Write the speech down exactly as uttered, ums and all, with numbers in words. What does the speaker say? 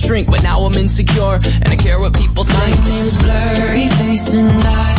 shrink, but now I'm insecure, and I care what people think. My name's blurry face and I